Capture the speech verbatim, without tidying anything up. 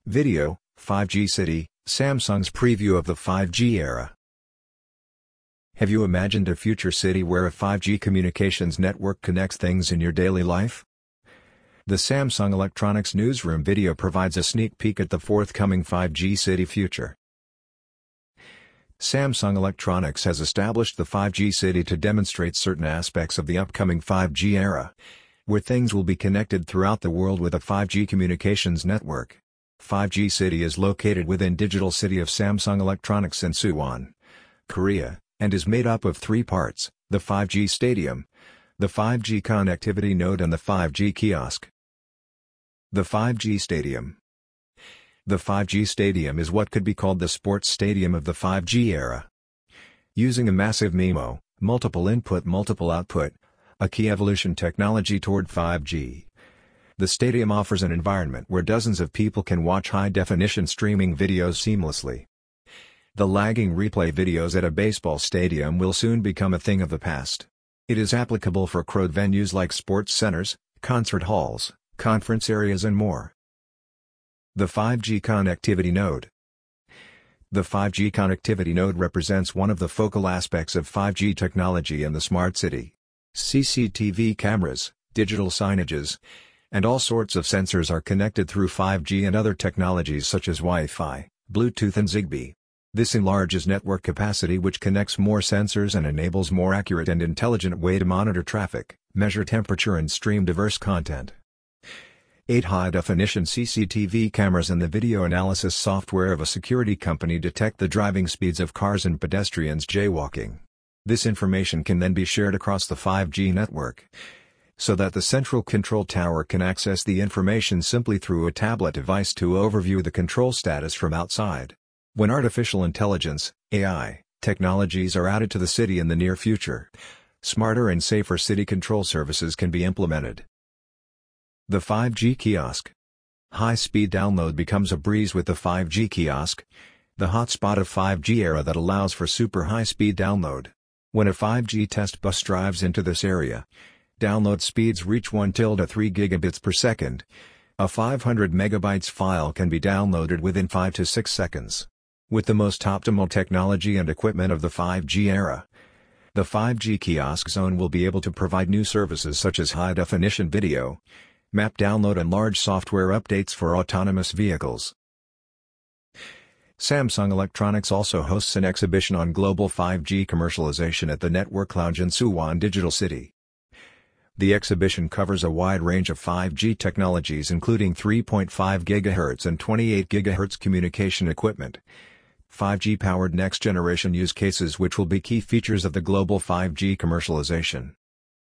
Video, five G City, Samsung's preview of the five G era. Have you imagined a future city where a five G communications network connects things in your daily life? The Samsung Electronics Newsroom video provides a sneak peek at the forthcoming five G city future. Samsung Electronics has established the five G city to demonstrate certain aspects of the upcoming five G era, where things will be connected throughout the world with a five G communications network. five G City is located within Digital City of Samsung Electronics in Suwon, Korea, and is made up of three parts: the five G Stadium, the five G Connectivity Node and the five G Kiosk. The five G Stadium. The five G Stadium is what could be called the sports stadium of the five G era. Using a massive MIMO, multiple input multiple output, a key evolution technology toward five G. The stadium offers an environment where dozens of people can watch high-definition streaming videos seamlessly. The lagging replay videos at a baseball stadium will soon become a thing of the past. It is applicable for crowd venues like sports centers, concert halls, conference areas and more. The five G Connectivity Node. The five G Connectivity Node represents one of the focal aspects of five G technology in the smart city. C C T V cameras, digital signages, and all sorts of sensors are connected through five G and other technologies such as Wi-Fi, Bluetooth and Zigbee. This enlarges network capacity, which connects more sensors and enables more accurate and intelligent way to monitor traffic, measure temperature and stream diverse content. Eight high-definition C C T V cameras and the video analysis software of a security company detect the driving speeds of cars and pedestrians jaywalking. This information can then be shared across the five G network, so that the central control tower can access the information simply through a tablet device to overview the control status from outside. When artificial intelligence, A I, technologies are added to the city in the near future, smarter and safer city control services can be implemented. The five G Kiosk. High-speed download becomes a breeze with the five G Kiosk, the hotspot of five G era that allows for super high-speed download. When a five G test bus drives into this area, download speeds reach one to three gigabits per second. A five hundred megabytes file can be downloaded within five to six seconds. With the most optimal technology and equipment of the five G era, the five G Kiosk Zone will be able to provide new services such as high-definition video, map download and large software updates for autonomous vehicles. Samsung Electronics also hosts an exhibition on global five G commercialization at the Network Lounge in Suwon Digital City. The exhibition covers a wide range of five G technologies including three point five gigahertz and twenty-eight gigahertz communication equipment, five G-powered next-generation use cases which will be key features of the global five G commercialization.